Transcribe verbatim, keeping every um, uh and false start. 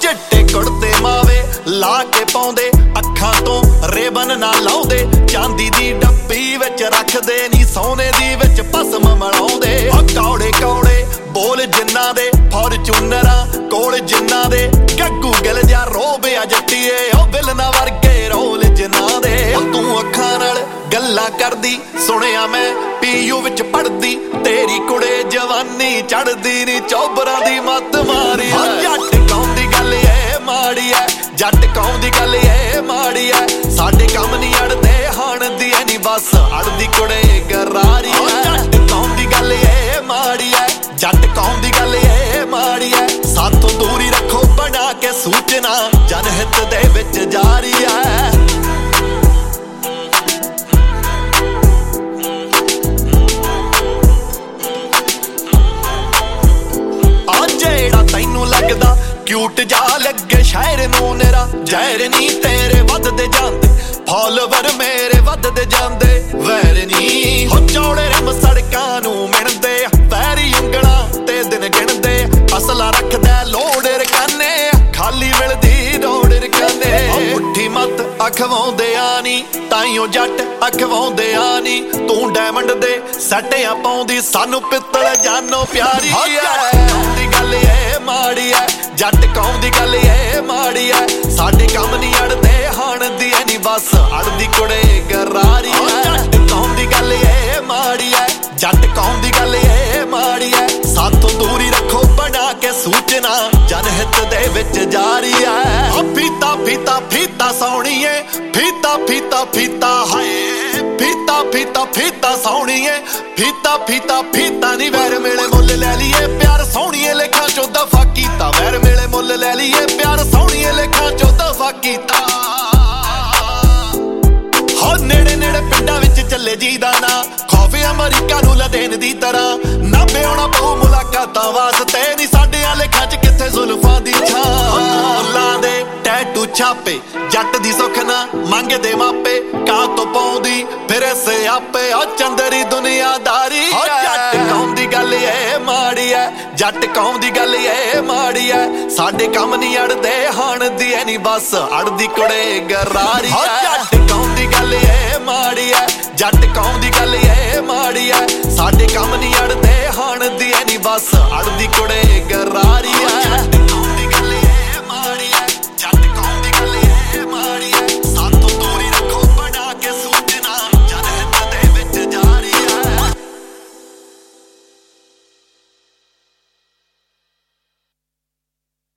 चिट्टे कुड़ते मावे ला के पाउंदे अखां तो रेबन ना लाउंदे चांदी दी डब्बी विच रखदे नी सोने दी विच भस्म मलाउंदे कौड़े कौड़े बोल जिन्ना दे फॉर्चूनरां कोल जिन्ना दे गग्गू गिल जा रोब आ जट्टीए ओ विलना वर्गे रोल जिन्ना दे तू अखां नाल गल्लां करदी सुनिया मैं पीयू विच पढ़दी तेरी कुड़े जवानी चढ़दी नी चौबरां दी मत मारी जट कौम दी गल ए माड़ी ऐ जट कौम दी गल ए माड़ी ऐ साडे कम नी अड़दे हाण दी नी बस अड़दी कुड़े गरारी जट कौम दी गल ए माड़ी ऐ जट कौम दी गल ए माड़ी ऐ साथों दूरी रखो बना के सूचना जनहित दे विच जारी ऐ तैनू लगदा क्यूट जा लगे शायर नू नेरा जहर नी तेरे वधदे जांदे फॉलोवर मेरे वधदे जांदे वैर नी हो चौड़े रम सड़कां नू मिणदे पैरी उंगलां ते दिन गिणदे असला रखदा लोड़ रकाने खाली मिलदी दौड़ रकाने मुट्ठी मत अखवाउंदे आनी ताइयों जट अखवाउंदे आनी तू डायमंड दे सट्टियां पाउंदी सानू पित्तल जानो प्यारी दी गल ए माड़ी ऐ जट कौम दी गल ए माड़ी ऐ साडे कम नी अड़दे हाण दी नी बस अड़दी कुड़े गरारी ऐ जट कौम दी गल ए माड़ी ऐ जट कौम दी गल ए माड़ी ऐ साथों दूरी रखो बना के सूचना जनहित दे विच जारी ऐ फीता फीता फीता सौणीए फीता फीता फीता हाय फीता फीता फीता सौणीए फीता फीता फीता नी वैर मेले मुल लै लीए प्यार सौणीए लेखा चो दफा कीता वैर मेले मुल लै लीए प्यार सौणीए लेखा चो दफा कीता हो नेड़े नेड़े पिंडां विच चले जीदा ना खौफ अमरीका नू लदेन दी तरह नाभे आउणा पऊ मुलाकातां वास्ते नी साडे लेखां च किथे जुल्फां दी छां मुल्लां दे टैटू छापे जट दी सुख ना मंगदे मापे का तो पाउंदी फिर से आपे ओ चंदरी दुनियादारी जट कौम दी गल ए माड़ी ऐ जट कौम दी गल ए माड़ी ऐ साडे कम नी अड़दे हाण दी नी बस अड़दी कुड़े गरारी जट कौम दी गल ए माड़ी ऐ जट कौम दी गल ए माड़ी ऐ साडे कम नी अड़दे हाण दी नी बस अड़दी कुड़े गरारी ऐ।